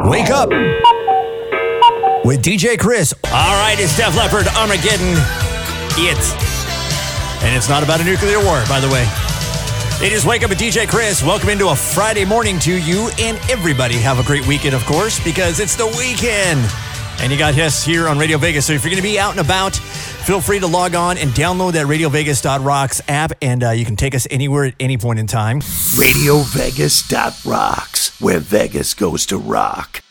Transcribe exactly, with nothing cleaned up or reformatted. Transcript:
Wake Up with D J Chris. All right, it's Def Leppard, Armageddon. It. And it's not about a nuclear war, by the way. It is Wake Up with D J Chris. Welcome into a Friday morning to you and everybody. Have a great weekend, of course, because it's the weekend. And you got us here on Radio Vegas. So if you're going to be out and about, feel free to log on and download that radio vegas dot rocks app, and uh, you can take us anywhere at any point in time. radio vegas dot rocks, where Vegas goes to rock.